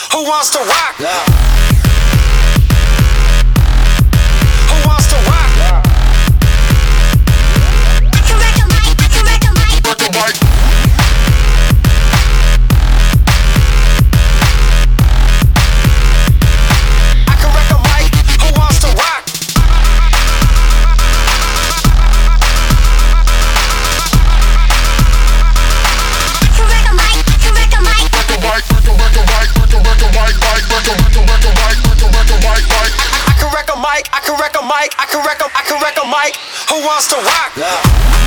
Who wants to rock? Who wants to rock? I can wreck a mic, I can wreck a mic. Wreck a mic. I can wreck a mic. Who wants to rock? I can wreck a mic, I can wreck a mic. Wreck a mic, wreck a mic, wreck a mic, mic, wreck a mic, I can wreck a mic, I can wreck a mic, I can wreck a mic. Who wants to rock?